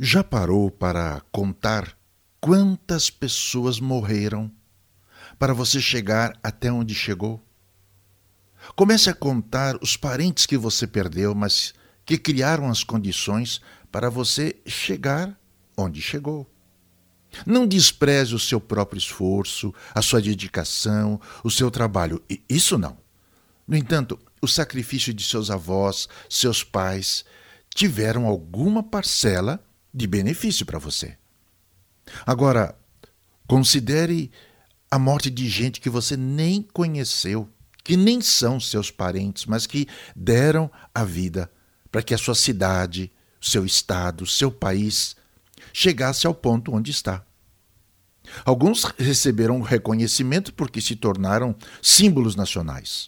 Já parou para contar quantas pessoas morreram para você chegar até onde chegou? Comece a contar os parentes que você perdeu, mas que criaram as condições para você chegar onde chegou. Não despreze o seu próprio esforço, a sua dedicação, o seu trabalho. Isso não. No entanto, o sacrifício de seus avós, seus pais, tiveram alguma parcela de benefício para você. Agora, considere a morte de gente que você nem conheceu, que nem são seus parentes, mas que deram a vida para que a sua cidade, o seu estado, o seu país chegasse ao ponto onde está. Alguns receberam reconhecimento porque se tornaram símbolos nacionais.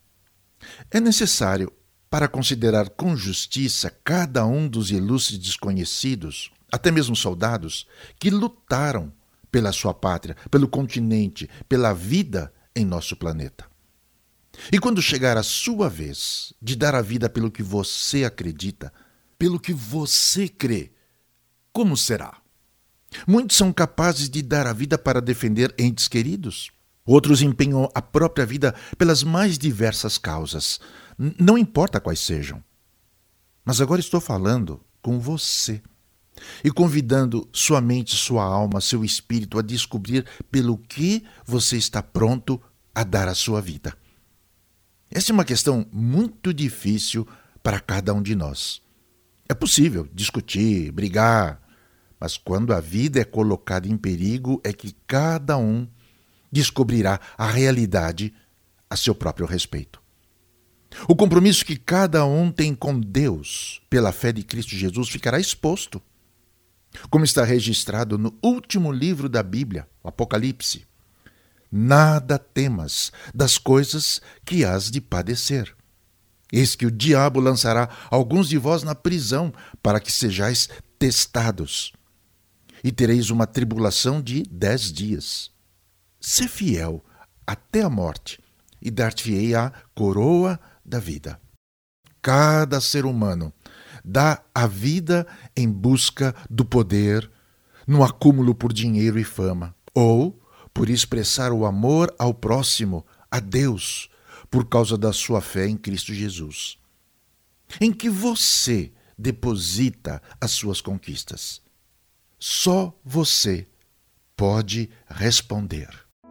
É necessário, para considerar com justiça cada um dos ilustres desconhecidos, até mesmo soldados, que lutaram pela sua pátria, pelo continente, pela vida em nosso planeta. E quando chegar a sua vez de dar a vida pelo que você acredita, pelo que você crê, como será? Muitos são capazes de dar a vida para defender entes queridos. Outros empenham a própria vida pelas mais diversas causas, não importa quais sejam. Mas agora estou falando com você e convidando sua mente, sua alma, seu espírito a descobrir pelo que você está pronto a dar a sua vida. Essa é uma questão muito difícil para cada um de nós. É possível discutir, brigar, mas quando a vida é colocada em perigo é que cada um descobrirá a realidade a seu próprio respeito. O compromisso que cada um tem com Deus pela fé de Cristo Jesus ficará exposto, como está registrado no último livro da Bíblia, o Apocalipse. Nada temas das coisas que hás de padecer. Eis que o diabo lançará alguns de vós na prisão para que sejais testados, e tereis uma tribulação de 10 dias. Sê fiel até a morte, e dar-te-ei a coroa da vida. Cada ser humano dá a vida em busca do poder, no acúmulo por dinheiro e fama, ou por expressar o amor ao próximo, a Deus, por causa da sua fé em Cristo Jesus. Em que você deposita as suas conquistas? Só você pode responder.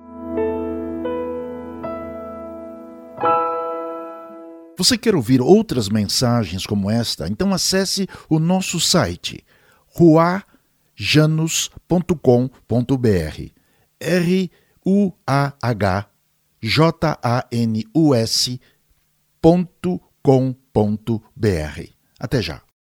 Você quer ouvir outras mensagens como esta? Então acesse o nosso site ruahjanus.com.br ruahjanus.com.br. Até já.